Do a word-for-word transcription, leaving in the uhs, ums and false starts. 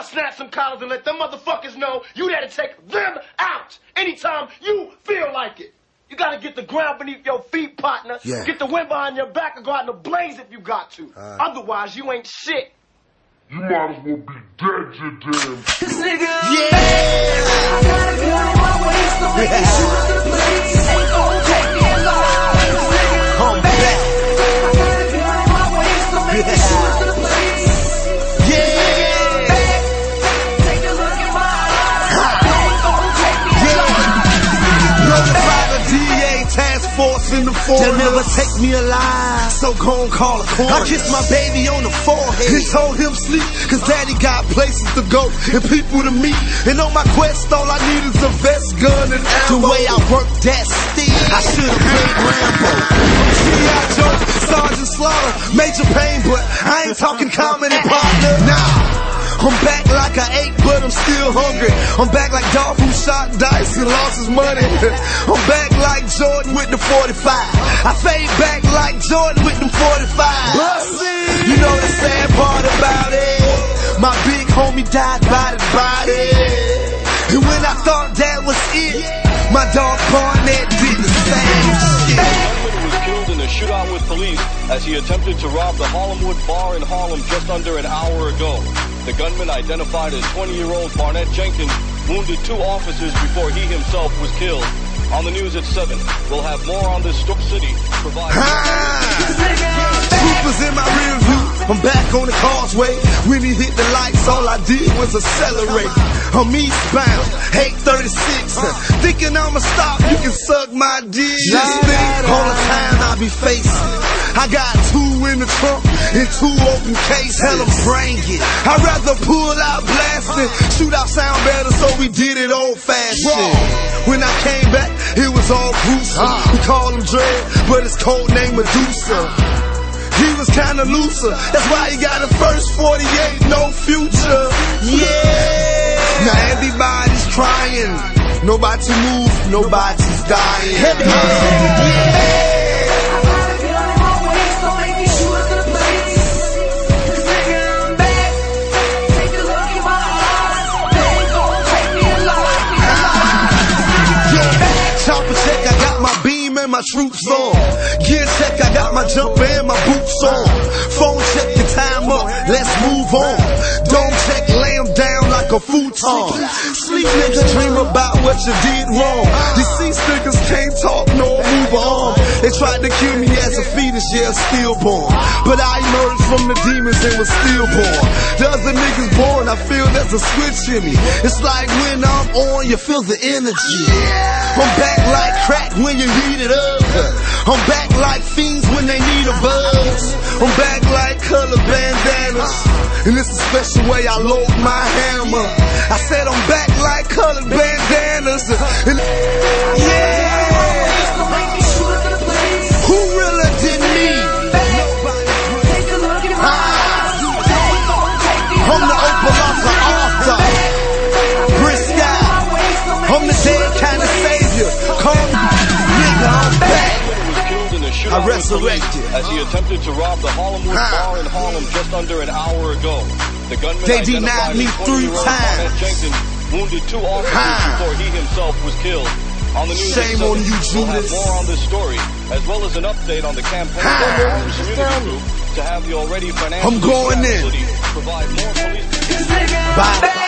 gotta snap some collars and let them motherfuckers know you there to take them out anytime you feel like it. You gotta get the ground beneath your feet, partner. Yeah. Get the wind behind your back and go out in the blaze if you got to. Uh, Otherwise, you ain't shit. You might as well be dead, you damn. This nigga, yeah. I got a gun in my waist, so make me shoot up to the place. Ain't gon' take me alive. This nigga, I'm back. I got a gun in my waist, so make me shoot up to the place. Yeah. Take a look in my eyes. Ain't gon' take me alive. Notify the D A task force in the forest. They'll never take me alive, so gon' call a coroner. I kissed my baby on the forehead and told him sleep, cause daddy got places to go and people to meet. And on my quest, all I need is a vest, gun, and ammo. The way I work that steel, I should've played Rambo. G I Joe, Sergeant Slaughter, Major Payne, but I ain't talking comedy, partner. Nah. I'm back like I ate, but I'm still hungry. I'm back like Dolph who shot dice and lost his money. I'm back like Jordan with the forty-five. I fade back like Jordan with them forty-five. You know the sad part about it? My big homie died by the body. And when I thought that was it, my dog Barnett did the same shit. Was killed in a shootout with police as he attempted to rob the Harlemwood bar in Harlem just under an hour ago. The gunman, identified as twenty-year-old Barnett Jenkins, wounded two officers before he himself was killed. On the news at seven, we'll have more on this Stoke City. Provide Troopers in my rear view, I'm back on the causeway. When he hit the lights, all I did was accelerate. I'm eastbound, eight thirty-six. Thinking I'ma stop, you can suck my dick. Just think, all the time I be facing. I got two in the trunk and two open cases. Tell them bring it. I'd rather pull out blasting. Shoot out sound better, so we did it old fashioned. When I came back, it was all gruesome. We call him Dread, but his code name Medusa. He was kinda looser, that's why he got a first forty-eight, no future. Yeah. Now everybody's crying. Nobody's move, nobody's dying. Yeah. My troops on. Gear check, I got my jumper and my boots on. Phone check, your time up, let's move on. Dome check, lay them down like a futon. Sleep niggas dream about what you did wrong. These sea stickers can't talk nor move on. They tried to kill me as a fetus, yeah, stillborn. But I emerged from the demons and was stillborn. The other niggas born, I feel there's a switch in me. It's like when I'm on, you feel the energy. I'm back like crack when you heat it up. I'm back like fiends when they need a buzz. I'm back like color bandanas. And it's a special way I load my hammer. I said I'm back like colored bandanas. And yeah. Who really did me? I'm the Opalata Arthur. Briscoe. I'm the dead kind of savior. Call me nigga, I'm back. I resurrected as he attempted to rob the Harlemwood bar in Harlem just under an hour ago. The gunman they denied me three times. Jenkins wounded two officers ha. before he himself was killed. On the news Shame on you, we'll Judas. have more on this story, as well as an update on the campaign by the community group to have the already financially I'm going in. Provide more police. Bye.